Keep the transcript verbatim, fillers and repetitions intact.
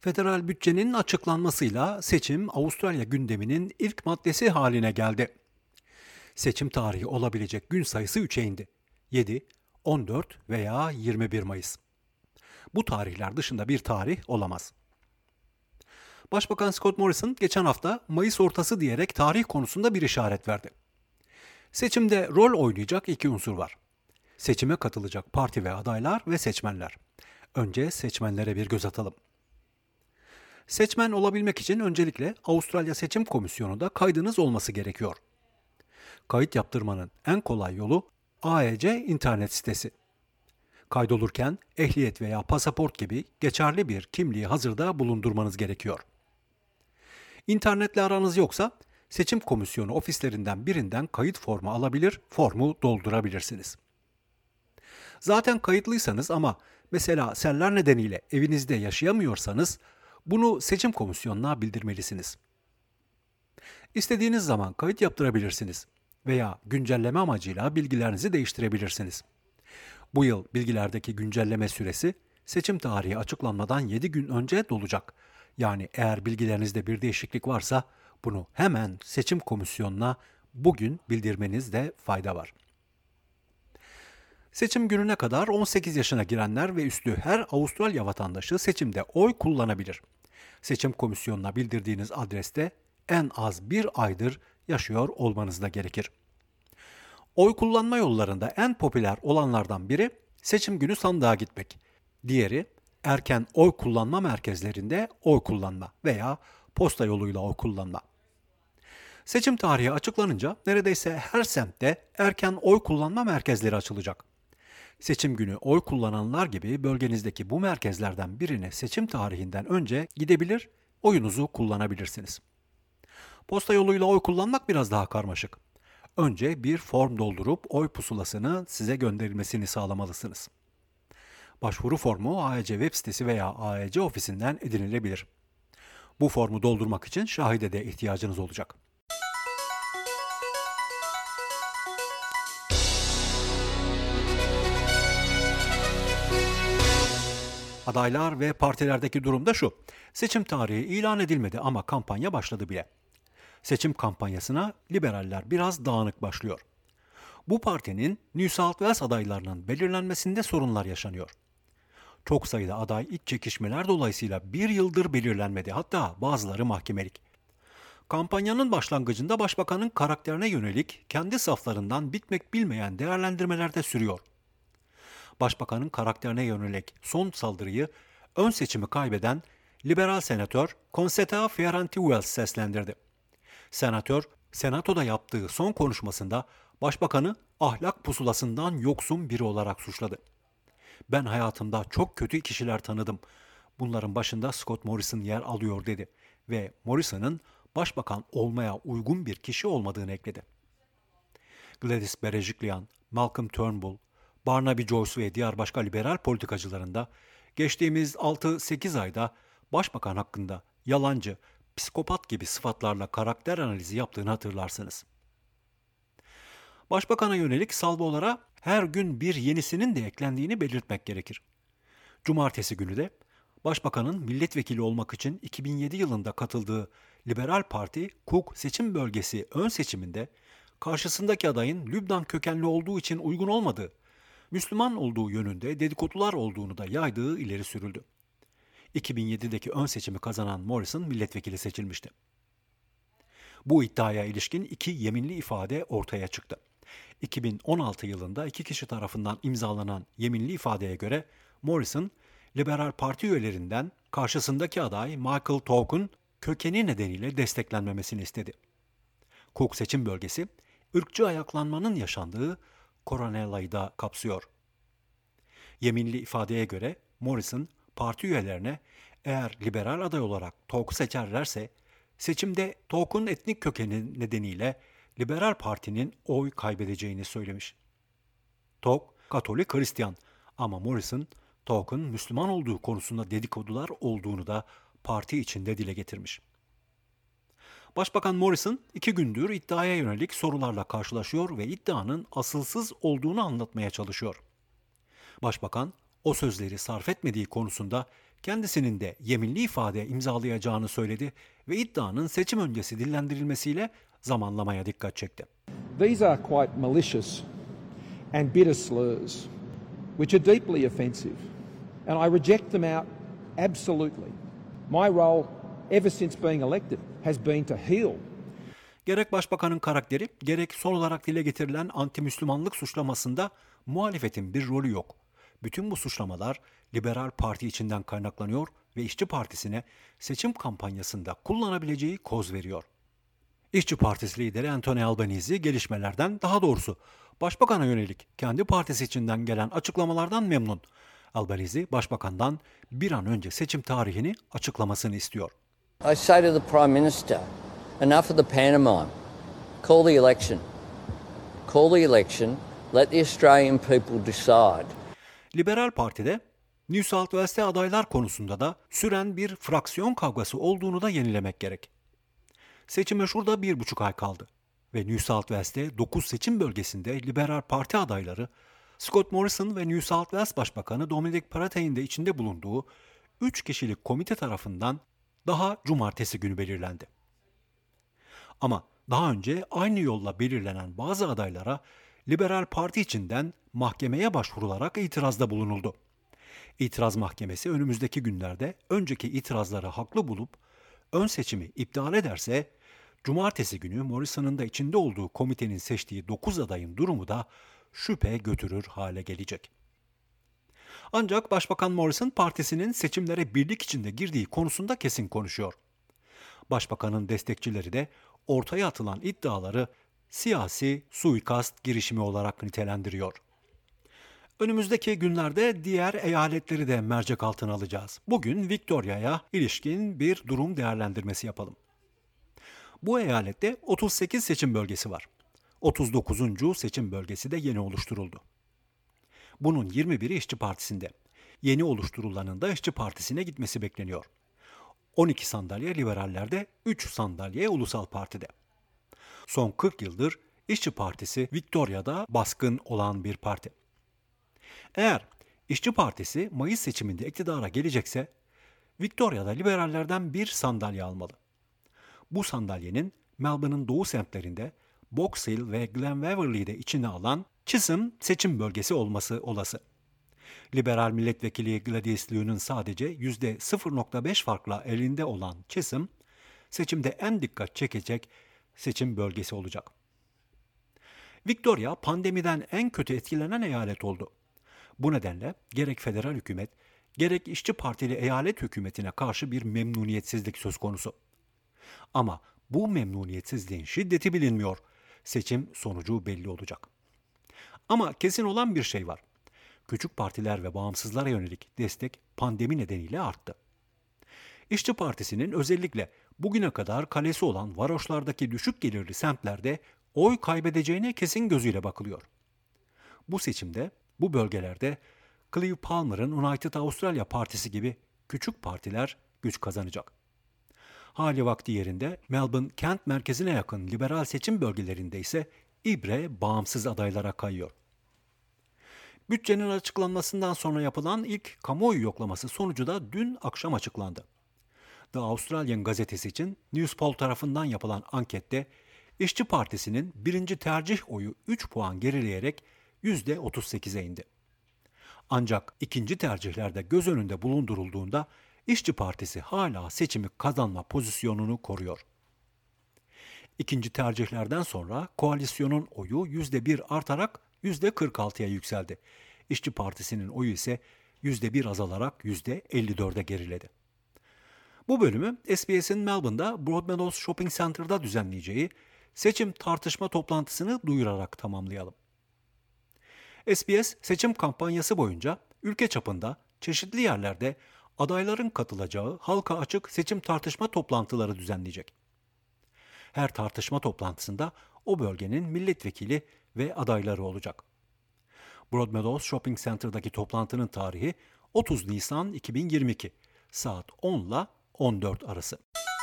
Federal bütçenin açıklanmasıyla seçim Avustralya gündeminin ilk maddesi haline geldi. Seçim tarihi olabilecek gün sayısı üçe indi. yedi, on dört veya yirmi bir Mayıs. Bu tarihler dışında bir tarih olamaz. Başbakan Scott Morrison geçen hafta Mayıs ortası diyerek tarih konusunda bir işaret verdi. Seçimde rol oynayacak iki unsur var. Seçime katılacak parti ve adaylar ve seçmenler. Önce seçmenlere bir göz atalım. Seçmen olabilmek için öncelikle Avustralya Seçim Komisyonu'nda kaydınız olması gerekiyor. Kayıt yaptırmanın en kolay yolu A E C internet sitesi. Kaydolurken ehliyet veya pasaport gibi geçerli bir kimliği hazırda bulundurmanız gerekiyor. İnternetle aranız yoksa Seçim Komisyonu ofislerinden birinden kayıt formu alabilir, formu doldurabilirsiniz. Zaten kayıtlıysanız ama mesela seller nedeniyle evinizde yaşayamıyorsanız bunu seçim komisyonuna bildirmelisiniz. İstediğiniz zaman kayıt yaptırabilirsiniz veya güncelleme amacıyla bilgilerinizi değiştirebilirsiniz. Bu yıl bilgilerdeki güncelleme süresi seçim tarihi açıklanmadan yedi gün önce dolacak. Yani eğer bilgilerinizde bir değişiklik varsa bunu hemen seçim komisyonuna bugün bildirmenizde fayda var. Seçim gününe kadar on sekiz yaşına girenler ve üstü her Avustralya vatandaşı seçimde oy kullanabilir. Seçim komisyonuna bildirdiğiniz adreste en az bir aydır yaşıyor olmanız da gerekir. Oy kullanma yollarında en popüler olanlardan biri seçim günü sandığa gitmek. Diğeri erken oy kullanma merkezlerinde oy kullanma veya posta yoluyla oy kullanma. Seçim tarihi açıklanınca neredeyse her semtte erken oy kullanma merkezleri açılacak. Seçim günü oy kullananlar gibi bölgenizdeki bu merkezlerden birine seçim tarihinden önce gidebilir, oyunuzu kullanabilirsiniz. Posta yoluyla oy kullanmak biraz daha karmaşık. Önce bir form doldurup oy pusulasını size gönderilmesini sağlamalısınız. Başvuru formu A E C web sitesi veya A E C ofisinden edinilebilir. Bu formu doldurmak için şahide de ihtiyacınız olacak. Adaylar ve partilerdeki durum da şu. Seçim tarihi ilan edilmedi ama kampanya başladı bile. Seçim kampanyasına liberaller biraz dağınık başlıyor. Bu partinin New South Wales adaylarının belirlenmesinde sorunlar yaşanıyor. Çok sayıda aday iç çekişmeler dolayısıyla bir yıldır belirlenmedi, hatta bazıları mahkemelik. Kampanyanın başlangıcında başbakanın karakterine yönelik kendi saflarından bitmek bilmeyen değerlendirmeler de sürüyor. Başbakanın karakterine yönelik son saldırıyı ön seçimi kaybeden liberal senatör Concetta Ferranti-Wells seslendirdi. Senatör, senatoda yaptığı son konuşmasında başbakanı ahlak pusulasından yoksun biri olarak suçladı. "Ben hayatımda çok kötü kişiler tanıdım. Bunların başında Scott Morrison yer alıyor" dedi ve Morrison'ın başbakan olmaya uygun bir kişi olmadığını ekledi. Gladys Berejiklian, Malcolm Turnbull, Barnaby Joyce ve diğer başka liberal politikacıların da geçtiğimiz altı sekiz ayda başbakan hakkında yalancı, psikopat gibi sıfatlarla karakter analizi yaptığını hatırlarsınız. Başbakana yönelik salvolara her gün bir yenisinin de eklendiğini belirtmek gerekir. Cumartesi günü de Başbakanın milletvekili olmak için iki bin yedi yılında katıldığı Liberal Parti Cook seçim bölgesi ön seçiminde karşısındaki adayın Lübnan kökenli olduğu için uygun olmadığı, Müslüman olduğu yönünde dedikodular olduğunu da yaydığı ileri sürüldü. iki bin yedideki ön seçimi kazanan Morrison milletvekili seçilmişti. Bu iddiaya ilişkin iki yeminli ifade ortaya çıktı. iki bin on altı yılında iki kişi tarafından imzalanan yeminli ifadeye göre Morrison, Liberal Parti üyelerinden karşısındaki aday Michael Towk'un kökeni nedeniyle desteklenmemesini istedi. Cook seçim bölgesi, ırkçı ayaklanmanın yaşandığı Coronella'yı da kapsıyor. Yeminli ifadeye göre Morrison, parti üyelerine eğer liberal aday olarak Towk'u seçerlerse, seçimde Towk'un etnik kökeni nedeniyle Liberal Parti'nin oy kaybedeceğini söylemiş. Towk, Katolik Hristiyan ama Morrison, Towk'un Müslüman olduğu konusunda dedikodular olduğunu da parti içinde dile getirmiş. Başbakan Morrison iki gündür iddiaya yönelik sorularla karşılaşıyor ve iddianın asılsız olduğunu anlatmaya çalışıyor. Başbakan, o sözleri sarf etmediği konusunda kendisinin de yeminli ifade imzalayacağını söyledi ve iddianın seçim öncesi dillendirilmesiyle zamanlamaya dikkat çekti. These are quite malicious and bitter slurs, which are deeply offensive, and I reject them out absolutely. My role ever since being elected has been to heal. Gerek başbakanın karakteri, gerek son olarak dile getirilen anti-Müslümanlık suçlamasında muhalefetin bir rolü yok. Bütün bu suçlamalar Liberal Parti içinden kaynaklanıyor ve İşçi Partisi'ne seçim kampanyasında kullanabileceği koz veriyor. İşçi Partisi lideri Anthony Albanese gelişmelerden, daha doğrusu başbakana yönelik kendi partisi içinden gelen açıklamalardan memnun. Albanese, başbakandan bir an önce seçim tarihini açıklamasını istiyor. I say to the Prime Minister, enough of the pantomime. Call the election. Call the election. Let the Australian people decide. Liberal Parti'de New South Wales'te adaylar konusunda da süren bir fraksiyon kavgası olduğunu da yenilemek gerek. Seçime şurada bir buçuk ay kaldı ve New South Wales'te dokuz seçim bölgesinde Liberal Parti adayları Scott Morrison ve New South Wales Başbakanı Dominic Perrottet'in de içinde bulunduğu üç kişilik komite tarafından daha cumartesi günü belirlendi. Ama daha önce aynı yolla belirlenen bazı adaylara Liberal Parti içinden mahkemeye başvurularak itirazda bulunuldu. İtiraz Mahkemesi önümüzdeki günlerde önceki itirazları haklı bulup ön seçimi iptal ederse cumartesi günü Morrison'ın da içinde olduğu komitenin seçtiği dokuz adayın durumu da şüphe götürür hale gelecek. Ancak Başbakan Morrison partisinin seçimlere birlik içinde girdiği konusunda kesin konuşuyor. Başbakanın destekçileri de ortaya atılan iddiaları siyasi suikast girişimi olarak nitelendiriyor. Önümüzdeki günlerde diğer eyaletleri de mercek altına alacağız. Bugün Victoria'ya ilişkin bir durum değerlendirmesi yapalım. Bu eyalette otuz sekiz seçim bölgesi var. otuz dokuzuncu seçim bölgesi de yeni oluşturuldu. Bunun yirmi biri İşçi Partisi'nde. Yeni oluşturulanın da İşçi Partisi'ne gitmesi bekleniyor. on iki sandalye Liberallerde, üç sandalye Ulusal Parti'de. Son kırk yıldır İşçi Partisi Victoria'da baskın olan bir parti. Eğer İşçi Partisi Mayıs seçiminde iktidara gelecekse Victoria'da liberallerden bir sandalye almalı. Bu sandalyenin Melbourne'ın doğu semtlerinde Box Hill ve Glen Waverley'i de içine alan Chisholm seçim bölgesi olması olası. Liberal milletvekili Gladys Liu'nun sadece yüzde sıfır virgül beş farkla elinde olan Chisholm, seçimde en dikkat çekecek seçim bölgesi olacak. Victoria pandemiden en kötü etkilenen eyalet oldu. Bu nedenle gerek federal hükümet, gerek İşçi Partili eyalet hükümetine karşı bir memnuniyetsizlik söz konusu. Ama bu memnuniyetsizliğin şiddeti bilinmiyor. Seçim sonucu belli olacak. Ama kesin olan bir şey var. Küçük partiler ve bağımsızlara yönelik destek pandemi nedeniyle arttı. İşçi Partisi'nin özellikle bugüne kadar kalesi olan varoşlardaki düşük gelirli semtlerde oy kaybedeceğine kesin gözüyle bakılıyor. Bu seçimde bu bölgelerde Clive Palmer'ın United Australia Partisi gibi küçük partiler güç kazanacak. Hali vakti yerinde Melbourne kent merkezine yakın liberal seçim bölgelerinde ise ibre bağımsız adaylara kayıyor. Bütçenin açıklanmasından sonra yapılan ilk kamuoyu yoklaması sonucu da dün akşam açıklandı. The Australian gazetesi için Newspoll tarafından yapılan ankette İşçi Partisi'nin birinci tercih oyu üç puan gerileyerek yüzde otuz sekize indi. Ancak ikinci tercihlerde göz önünde bulundurulduğunda İşçi Partisi hala seçimi kazanma pozisyonunu koruyor. İkinci tercihlerden sonra koalisyonun oyu yüzde bir artarak yüzde kırk altıya yükseldi. İşçi Partisi'nin oyu ise yüzde bir azalarak yüzde elli dörde geriledi. Bu bölümü S B S'in Melbourne'da Broadmeadows Shopping Center'da düzenleyeceği seçim tartışma toplantısını duyurarak tamamlayalım. S B S seçim kampanyası boyunca ülke çapında çeşitli yerlerde adayların katılacağı halka açık seçim tartışma toplantıları düzenleyecek. Her tartışma toplantısında o bölgenin milletvekili ve adayları olacak. Broadmeadows Shopping Center'daki toplantının tarihi otuz Nisan iki bin yirmi iki saat on ile on dört arası.